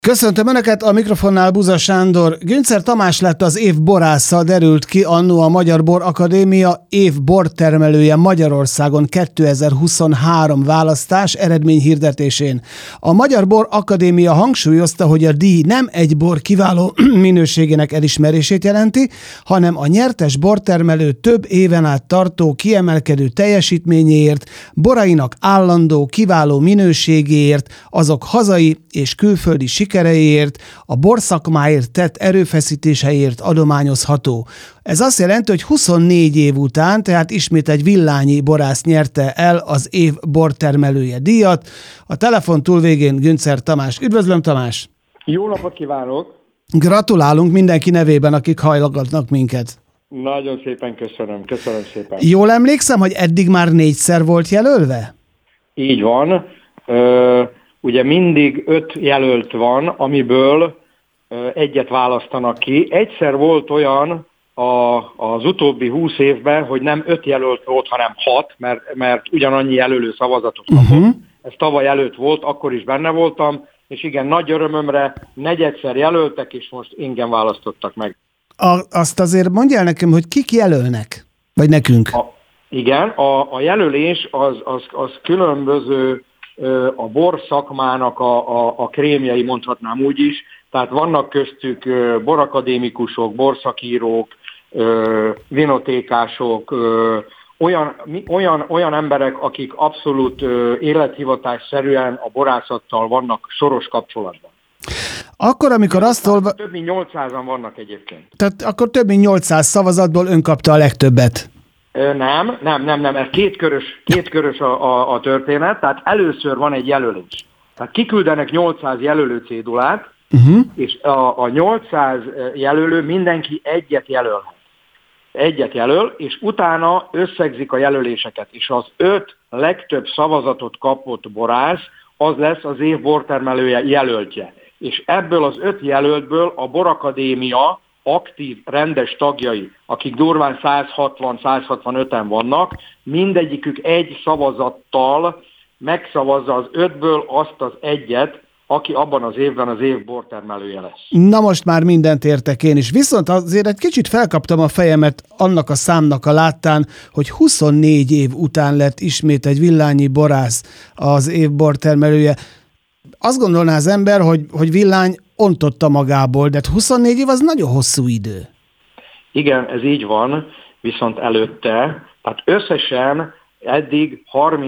Köszöntöm Önöket, a mikrofonnál Buza Sándor. Güncer Tamás lett az év borásza, derült ki annó a Magyar Bor Akadémia év bortermelője Magyarországon 2023 választás eredményhirdetésén. A Magyar Bor Akadémia hangsúlyozta, hogy a díj nem egy bor kiváló minőségének elismerését jelenti, hanem a nyertes bortermelő több éven át tartó kiemelkedő teljesítményéért, borainak állandó, kiváló minőségéért, azok hazai és külföldi sikereiért, a borszakmáért tett erőfeszítéseiért adományozható. Ez azt jelenti, hogy 24 év után, tehát ismét egy villányi borász nyerte el az év bortermelője díjat. A telefon túlvégén Güncer Tamás. Üdvözlöm, Tamás! Jó napot kívánok! Gratulálunk mindenki nevében, akik hallgatnak minket. Nagyon szépen köszönöm szépen. Jól emlékszem, hogy eddig már 4-szer volt jelölve? Így van. Ugye mindig 5 jelölt van, amiből egyet választanak ki. Egyszer volt olyan az utóbbi 20 évben, hogy nem 5 jelölt volt, hanem 6, mert ugyanannyi jelölő szavazatot kapott. Ez tavaly előtt volt, akkor is benne voltam, és igen, nagy örömömre negyedszer jelöltek, és most ingyen választottak meg. Azt azért mondjál nekem, hogy kik jelölnek? Vagy nekünk? Igen, a jelölés az különböző a bor szakmának a krémjei, mondhatnám úgy is. Tehát vannak köztük borakadémikusok, borszakírók, vinotékások, olyan emberek, akik abszolút élethivatásszerűen a borászattal vannak szoros kapcsolatban. Akkor, amikor azt Több mint 800-an vannak egyébként. Tehát akkor több mint 800 szavazatból ön kapta a legtöbbet. Nem, ez kétkörös a történet, tehát először van egy jelölés. Tehát kiküldenek 800 jelölő cédulát, és a 800 jelölő mindenki egyet jelöl, és utána összegzik a jelöléseket, és az 5 legtöbb szavazatot kapott borász, az lesz az év bortermelője jelöltje. És ebből az 5 jelöltből a Borakadémia aktív, rendes tagjai, akik durván 160-165-en vannak, mindegyikük egy szavazattal megszavazza az 5-ből azt az egyet, aki abban az évben az év bortermelője lesz. Na most már mindent értek én is. Viszont azért egy kicsit felkaptam a fejemet annak a számnak a láttán, hogy 24 év után lett ismét egy villányi borász az év bortermelője. Azt gondolná az ember, hogy Villány ontotta magából, de 24 év az nagyon hosszú idő. Igen, ez így van, viszont előtte, tehát összesen eddig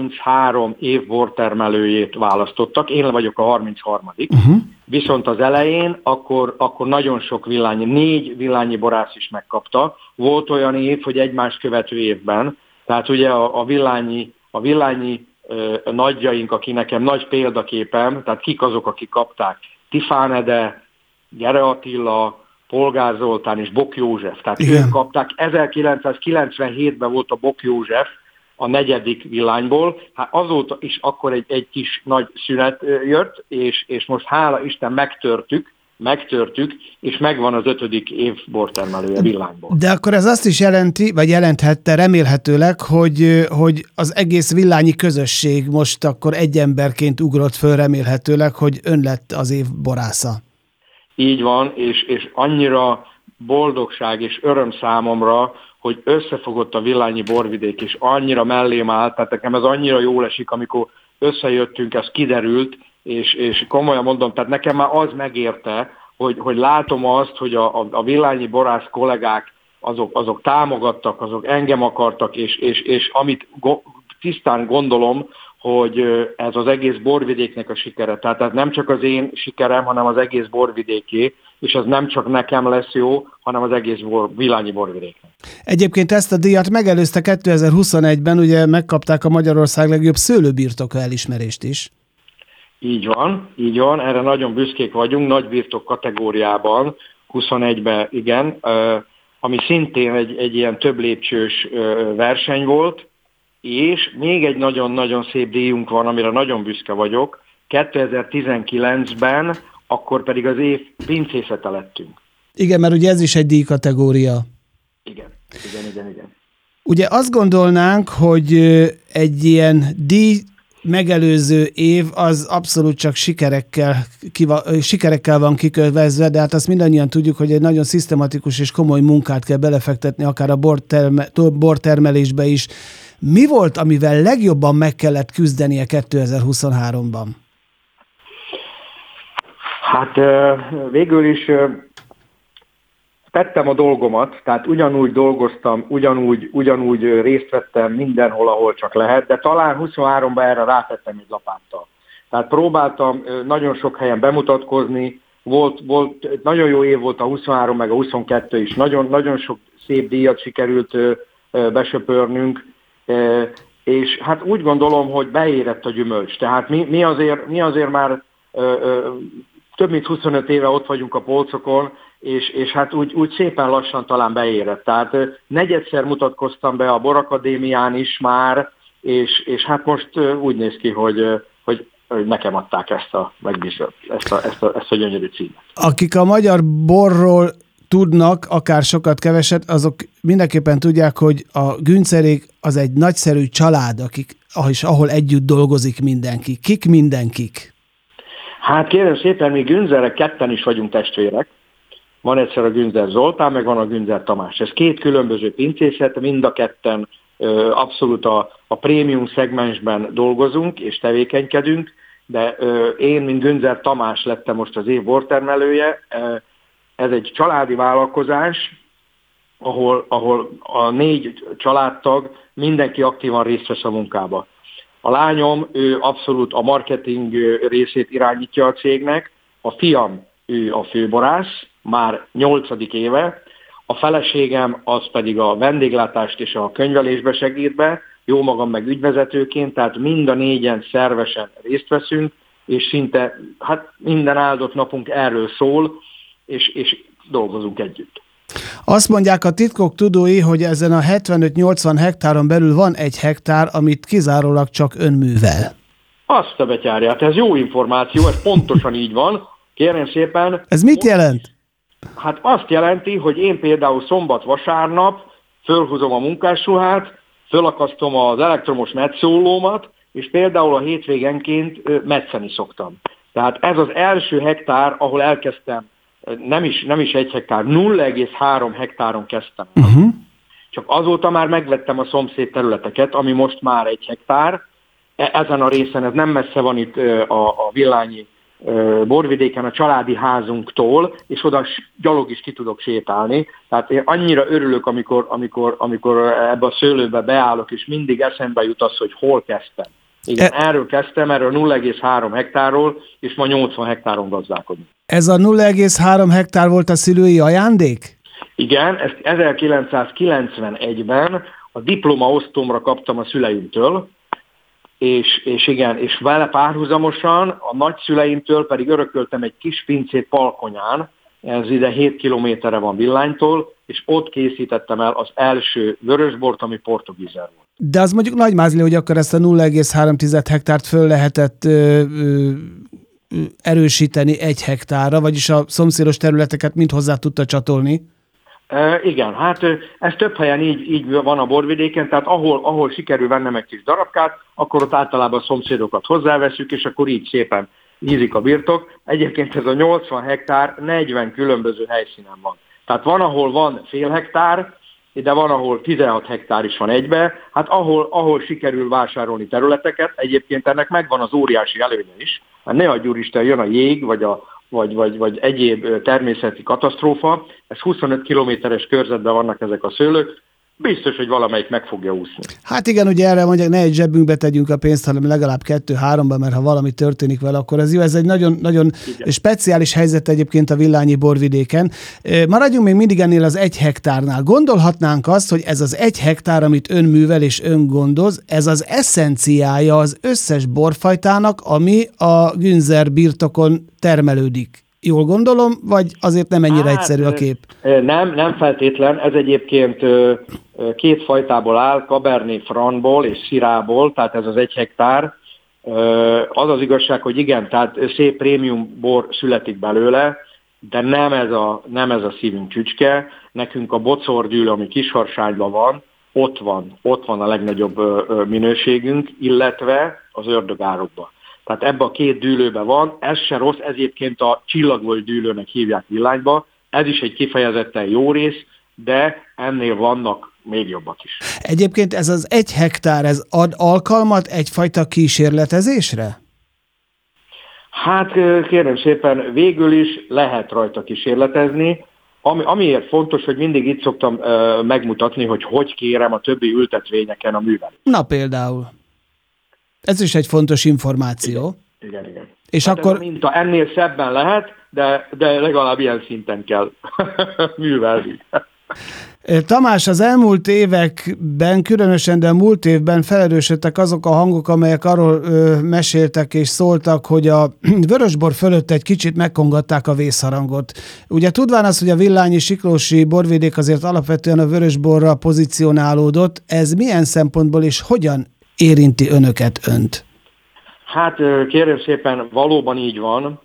33 év bortermelőjét választottak, én vagyok a 33. Viszont az elején akkor nagyon sok 4 villányi borász is megkapta. Volt olyan év, hogy egymást követő évben, tehát ugye a villányi nagyjaink, aki nekem nagy példaképem, tehát kik azok, akik kapták? Tifán Ede, Gyere Attila, Polgár Zoltán és Bok József. Tehát ők kapták. 1997-ben volt a Bok József a 4. villányból. Hát azóta is akkor egy kis nagy szünet jött, és most hála Isten megtörtük, és megvan az 5. év bortermelője villányból. De akkor ez azt is jelenti, vagy jelenthette remélhetőleg, hogy az egész villányi közösség most akkor egy emberként ugrott föl remélhetőleg, hogy ön lett az év borásza. Így van, és annyira boldogság és öröm számomra, hogy összefogott a villányi borvidék, és annyira mellém állt, tehát nekem ez annyira jól esik, amikor összejöttünk, ez kiderült, és komolyan mondom, tehát nekem már az megérte, hogy látom azt, hogy a villányi borász kollégák, azok támogattak, azok engem akartak, és amit tisztán gondolom, hogy ez az egész borvidéknek a sikere. Tehát nem csak az én sikerem, hanem az egész borvidéké, és ez nem csak nekem lesz jó, hanem az egész villányi borvidéknek. Egyébként ezt a díjat megelőzte 2021-ben, ugye megkapták a Magyarország legjobb szőlőbirtoka elismerést is. Így van, erre nagyon büszkék vagyunk, nagybirtok kategóriában, 21-ben igen, ami szintén egy ilyen több lépcsős verseny volt, és még egy nagyon-nagyon szép díjunk van, amire nagyon büszke vagyok, 2019-ben, akkor pedig az év pincészete lettünk. Igen, mert ugye ez is egy díjkategória. Igen. Ugye azt gondolnánk, hogy egy ilyen díj megelőző év az abszolút csak sikerekkel van kikövezve, de hát azt mindannyian tudjuk, hogy egy nagyon szisztematikus és komoly munkát kell belefektetni, akár a bortermelésbe is. Mi volt, amivel legjobban meg kellett küzdenie 2023-ban? Hát végül is tettem a dolgomat, tehát ugyanúgy dolgoztam, ugyanúgy részt vettem mindenhol, ahol csak lehet, de talán 23-ban erre rátettem egy lapáttal. Tehát próbáltam nagyon sok helyen bemutatkozni, volt nagyon jó év volt a 23 meg a 22 is, nagyon sok szép díjat sikerült besöpörnünk, és hát úgy gondolom, hogy beérett a gyümölcs. Tehát mi azért már több mint 25 éve ott vagyunk a polcokon, és hát úgy szépen lassan talán beérett. Tehát negyedszer mutatkoztam be a Borakadémián is már, és hát most úgy néz ki, hogy nekem adták ezt a gyönyörű címet. Akik a magyar borról tudnak, akár sokat, keveset, azok mindenképpen tudják, hogy a Günzerék az egy nagyszerű család, ahol együtt dolgozik mindenki. Kik mindenkik? Hát kérem szépen, mi Günzerek ketten is vagyunk testvérek. Van egyszer a Günzer Zoltán, meg van a Günzer Tamás. Ez két különböző pincészet, mind a ketten abszolút a prémium szegmensben dolgozunk és tevékenykedünk, de én, mint Günzer Tamás lettem most az év bortermelője. Ez egy családi vállalkozás, ahol a 4 családtag mindenki aktívan részt vesz a munkába. A lányom, ő abszolút a marketing részét irányítja a cégnek, a fiam, ő a főborász, már 8. éve, a feleségem az pedig a vendéglátást és a könyvelésbe segít be, jó magam meg ügyvezetőként, tehát mind a 4-en szervesen részt veszünk, és szinte minden áldott napunk erről szól, és dolgozunk együtt. Azt mondják a titkok tudói, hogy ezen a 75-80 hektáron belül van 1 hektár, amit kizárólag csak ön művel. Azt a betyárját, ez jó információ, ez pontosan így van. Kérem szépen. Ez mit jelent? Hát azt jelenti, hogy én például szombat-vasárnap fölhúzom a munkásruhát, fölakasztom az elektromos metszólómat, és például a hétvégenként metszeni szoktam. Tehát ez az első hektár, ahol elkezdtem, nem is 1 hektár, 0,3 hektáron kezdtem. Csak azóta már megvettem a szomszéd területeket, ami most már 1 hektár. Ezen a részen, ez nem messze van itt a Villányi borvidéken a családi házunktól, és oda gyalog is ki tudok sétálni. Tehát én annyira örülök, amikor ebbe a szőlőbe beállok, és mindig eszembe jut az, hogy hol kezdtem. Igen, erről kezdtem, erről 0,3 hektárról, és ma 80 hektáron gazdálkodunk. Ez a 0,3 hektár volt a szülői ajándék? Igen, ezt 1991-ben a diplomaosztomra kaptam a szüleimtől, és igen, és vele párhuzamosan a nagyszüleimtől pedig örököltem egy kis pincét Palkonyán, ez ide 7 kilométerre van Villánytól, és ott készítettem el az első vörösbort, ami portugízer volt. De az mondjuk nagy mázli, hogy akkor ezt a 0,3 hektárt föl lehetett erősíteni 1 hektárra, vagyis a szomszédos területeket mind hozzá tudta csatolni. Igen, hát ez több helyen így van a borvidéken, tehát ahol sikerül vennem egy kis darabkát, akkor ott általában a szomszédokat hozzáveszünk, és akkor így szépen ízik a birtok. Egyébként ez a 80 hektár 40 különböző helyszínen van. Tehát van, ahol van fél hektár, de van, ahol 16 hektár is van egybe. Hát ahol sikerül vásárolni területeket, egyébként ennek megvan az óriási előnye is. Hát ne adj úristen, jön a jég, vagy egyéb természeti katasztrófa, ez 25 kilométeres körzetben vannak ezek a szőlők, biztos, hogy valamelyik meg fogja úszni. Hát igen, ugye erre mondják, ne egy zsebünkbe tegyünk a pénzt, hanem legalább 2-3-ba, mert ha valami történik vele, akkor ez jó. Ez egy nagyon, nagyon speciális helyzet egyébként a Villányi borvidéken. Maradjunk még mindig ennél az 1 hektárnál. Gondolhatnánk azt, hogy ez az 1 hektár, amit ön művel és ön gondoz, ez az eszenciája az összes borfajtának, ami a Günzer birtokon termelődik. Jól gondolom, vagy azért nem ennyire egyszerű a kép? Nem feltétlen. Ez egyébként 2 fajtából áll, Cabernet Francból és Syrahból, tehát ez az 1 hektár. Az az igazság, hogy igen, tehát szép prémium bor születik belőle, de nem ez a szívünk csücske. Nekünk a Bocordül, ami Kisharsányban van, ott van a legnagyobb minőségünk, illetve az ördögárokba. Tehát ebbe a két dűlőbe van, ez se rossz, ez egyébként a csillagvölgy dűlőnek hívják villányba, ez is egy kifejezetten jó rész, de ennél vannak még jobbak is. Egyébként ez az 1 hektár, ez ad alkalmat egyfajta kísérletezésre? Hát kérem szépen, végül is lehet rajta kísérletezni. Amiért fontos, hogy mindig itt szoktam megmutatni, hogy kérem a többi ültetvényeken a művelést. Na például. Ez is egy fontos információ. Igen. És hát akkor... ez a minta ennél szebben lehet, de legalább ilyen szinten kell művelni. Tamás, az elmúlt években, különösen, de a múlt évben felerősödtek azok a hangok, amelyek arról meséltek és szóltak, hogy a vörösbor fölött egy kicsit megkongatták a vészharangot. Ugye tudván az, hogy a villányi siklósi borvidék azért alapvetően a vörösborra pozícionálódott, ez milyen szempontból és hogyan érinti önt? Hát kérem szépen, valóban így van.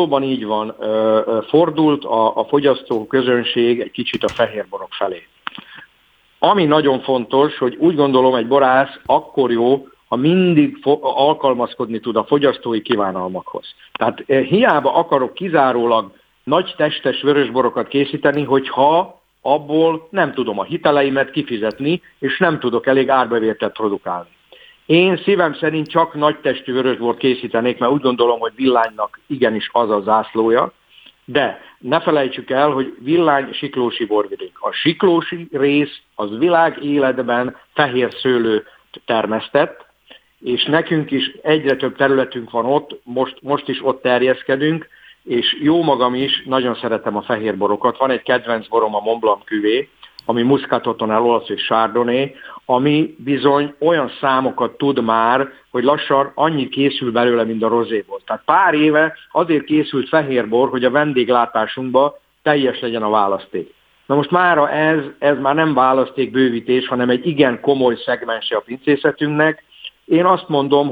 Fordult a fogyasztó közönség egy kicsit a fehérborok felé. Ami nagyon fontos, hogy úgy gondolom, egy borász akkor jó, ha mindig alkalmazkodni tud a fogyasztói kívánalmakhoz. Tehát hiába akarok kizárólag nagy testes vörösborokat készíteni, hogyha abból nem tudom a hiteleimet kifizetni, és nem tudok elég árbevételt produkálni. Én szívem szerint csak nagy testű vörösbort készítenék, mert úgy gondolom, hogy villánynak igenis az a zászlója, de ne felejtsük el, hogy villány siklósi borvidék. A siklósi rész az világ életben fehér szőlőt termesztett, és nekünk is egyre több területünk van ott, most is ott terjeszkedünk, és jó magam is nagyon szeretem a fehérborokat. Van egy kedvenc borom, a Mont Blanc Cuvée, ami Muscaton olasz és Chardonnay, ami bizony olyan számokat tud már, hogy lassan annyi készül belőle, mint a rozéból. Tehát pár éve azért készült fehérbor, hogy a vendéglátásunkban teljes legyen a választék. Na most mára ez már nem választékbővítés, hanem egy igen komoly szegmense a pincészetünknek. Én azt mondom,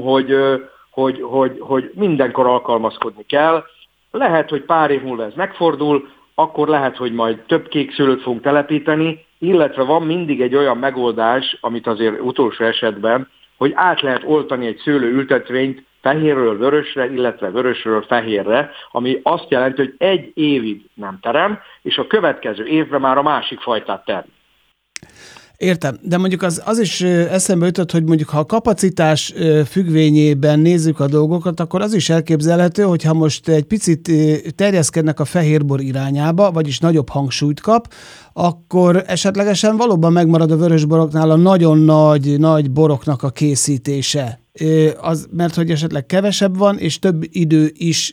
hogy mindenkor alkalmazkodni kell. Lehet, hogy pár év múlva ez megfordul, akkor lehet, hogy majd több kék szőlőt fogunk telepíteni, illetve van mindig egy olyan megoldás, amit azért utolsó esetben, hogy át lehet oltani egy szőlőültetvényt fehérről vörösre, illetve vörösről fehérre, ami azt jelenti, hogy egy évig nem terem, és a következő évben már a másik fajtát term. Értem, de mondjuk az is eszembe jutott, hogy mondjuk ha a kapacitás függvényében nézzük a dolgokat, akkor az is elképzelhető, hogy ha most egy picit terjeszkednek a fehérbor irányába, vagyis nagyobb hangsúlyt kap, akkor esetlegesen valóban megmarad a vörösboroknál a nagyon nagy boroknak a készítése. Mert hogy esetleg kevesebb van, és több idő is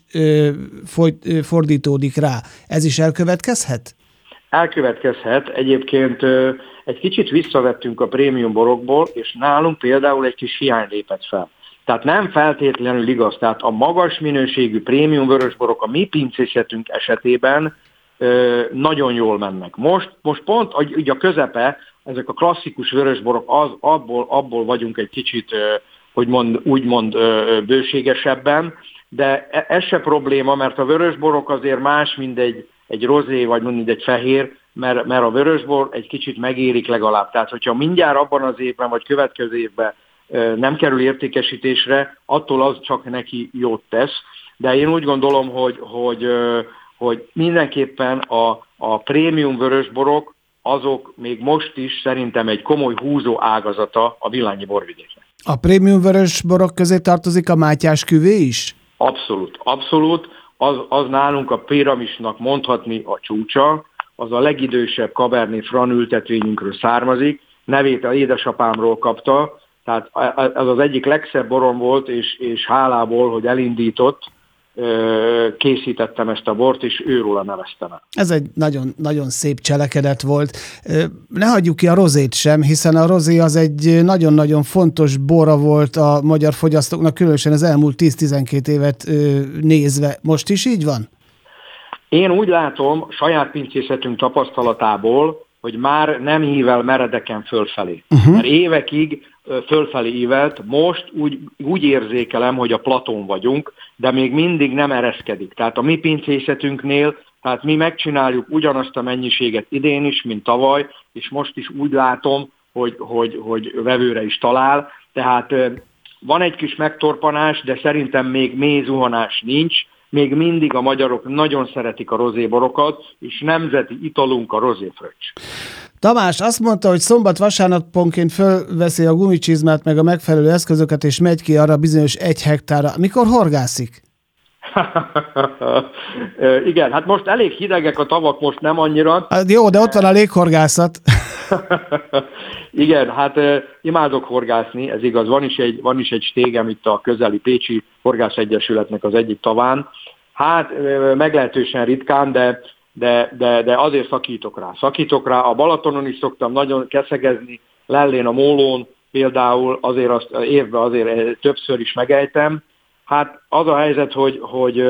fordítódik rá. Ez is elkövetkezhet? Elkövetkezhet. Egyébként egy kicsit visszavettünk a prémium borokból, és nálunk például egy kis hiány lépett fel. Tehát nem feltétlenül igaz. Tehát a magas minőségű prémium vörösborok a mi pincészetünk esetében nagyon jól mennek. Most pont így a közepe, ezek a klasszikus vörösborok, abból vagyunk egy kicsit, úgymond bőségesebben, de ez se probléma, mert a vörösborok azért más, mint egy rozé, vagy mint egy fehér, mert a vörösbor egy kicsit megérik legalább. Tehát, hogyha mindjárt abban az évben, vagy következő évben nem kerül értékesítésre, attól az csak neki jót tesz. De én úgy gondolom, hogy mindenképpen a prémium vörösborok, azok még most is szerintem egy komoly húzó ágazata a villányi borvidéknek. A prémium vörösborok közé tartozik a Mátyás Cuvée is? Abszolút. Az nálunk a piramisnak mondhatni a csúcsa, az a legidősebb Cabernet Franc ültetvényünkről származik, nevét az édesapámról kapta, tehát ez az egyik legszebb borom volt, és hálából, hogy elindított, készítettem ezt a bort, és őróla neveztem el. Ez egy nagyon, nagyon szép cselekedet volt. Ne hagyjuk ki a rozét sem, hiszen a rozé az egy nagyon-nagyon fontos bora volt a magyar fogyasztóknak, különösen az elmúlt 10-12 évet nézve. Most is így van? Én úgy látom saját pincészetünk tapasztalatából, hogy már nem ível meredeken fölfelé. Mert évekig fölfelé ívelt, most úgy érzékelem, hogy a platón vagyunk, de még mindig nem ereszkedik. Tehát a mi pincészetünknél, tehát mi megcsináljuk ugyanazt a mennyiséget idén is, mint tavaly, és most is úgy látom, hogy vevőre is talál. Tehát van egy kis megtorpanás, de szerintem még mély zuhanás nincs. Még mindig a magyarok nagyon szeretik a rozéborokat, és nemzeti italunk a rozéfröccs. Tamás azt mondta, hogy szombat-vasárnaponként fölveszi a gumicsizmát meg a megfelelő eszközöket, és megy ki arra bizonyos 1 hektárra. Mikor horgászik? Igen, hát most elég hidegek a tavak, most nem annyira. Hát jó, de ott van a léghorgászat. Igen, hát imádok horgászni, ez igaz. Van is egy stégem itt a közeli Pécsi Horgászegyesületnek az egyik taván. Hát meglehetősen ritkán, de azért szakítok rá. A Balatonon is szoktam nagyon keszegezni, Lellén a Mólón például azért azt évben azért többször is megejtem. Hát az a helyzet, hogy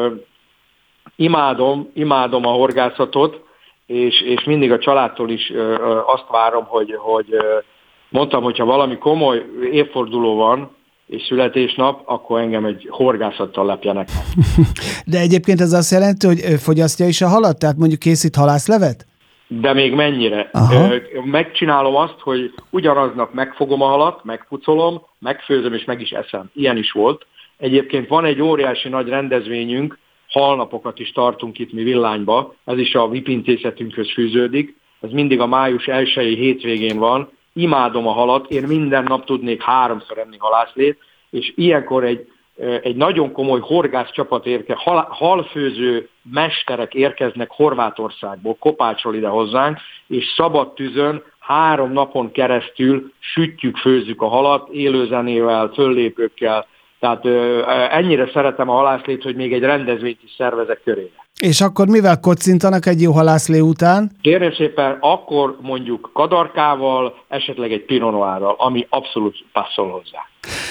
imádom a horgászatot, és mindig a családtól is azt várom, hogy mondtam, hogyha valami komoly évforduló van, és születésnap, akkor engem egy horgászattal lepjenek. De egyébként ez azt jelenti, hogy fogyasztja is a halat? Tehát mondjuk készít halászlevet? De még mennyire. Megcsinálom azt, hogy ugyanaznap megfogom a halat, megpucolom, megfőzöm és meg is eszem. Ilyen is volt. Egyébként van egy óriási nagy rendezvényünk, halnapokat is tartunk itt mi Villányba, ez is a vipincészetünkhöz fűződik, ez mindig a május 1-i hétvégén van, imádom a halat, én minden nap tudnék 3-szor enni halászlét, és ilyenkor egy nagyon komoly horgászcsapat halfőző mesterek érkeznek Horvátországból, Kopácsról ide hozzánk, és szabad tűzön 3 napon keresztül sütjük, főzzük a halat, élőzenével, föllépőkkel, tehát ennyire szeretem a halászlét, hogy még egy rendezvényt is szervezek körére. És akkor mivel kocintanak egy jó halászlé után? Kérem szépen, akkor mondjuk kadarkával, esetleg egy Pinot Noirral, ami abszolút passzol hozzá.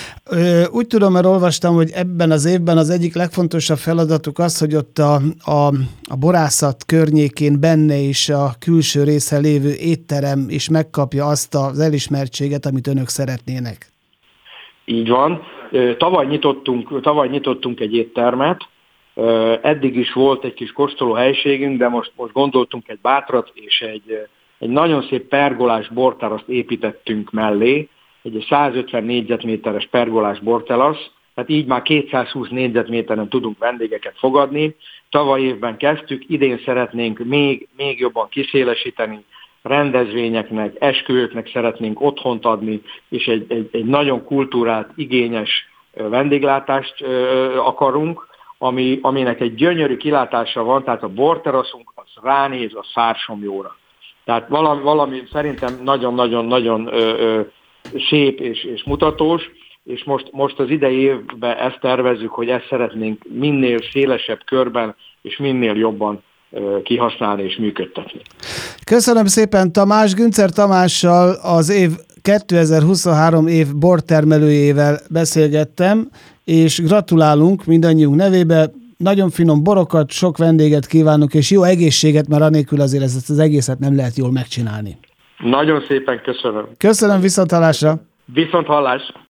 Úgy tudom, mert olvastam, hogy ebben az évben az egyik legfontosabb feladatuk az, hogy ott a borászat környékén benne is a külső részen lévő étterem is megkapja azt az elismertséget, amit önök szeretnének. Így van. Tavaly nyitottunk egy éttermet, eddig is volt egy kis kóstoló helységünk, de most gondoltunk egy bátrat, és egy nagyon szép pergolás borteraszt építettünk mellé, egy 150 négyzetméteres pergolás borterasz, tehát így már 220 négyzetméteren tudunk vendégeket fogadni. Tavaly évben kezdtük, idén szeretnénk még jobban kiszélesíteni, rendezvényeknek, esküvőknek szeretnénk otthont adni, és egy nagyon kultúrált, igényes vendéglátást akarunk, aminek egy gyönyörű kilátása van, tehát a borteraszunk az ránéz a Szársomjóra. Tehát valami szerintem nagyon-nagyon-nagyon szép és mutatós, és most az idei évben ezt tervezzük, hogy ezt szeretnénk minél szélesebb körben és minél jobban kihasználni és működtetni. Köszönöm szépen Tamás. Güncer Tamással, az év 2023 év bortermelőjével beszélgettem, és gratulálunk mindannyiunk nevébe. Nagyon finom borokat, sok vendéget kívánok, és jó egészséget, mert anélkül azért ezt az egészet nem lehet jól megcsinálni. Nagyon szépen köszönöm. Köszönöm, viszonthallásra. Viszonthallás.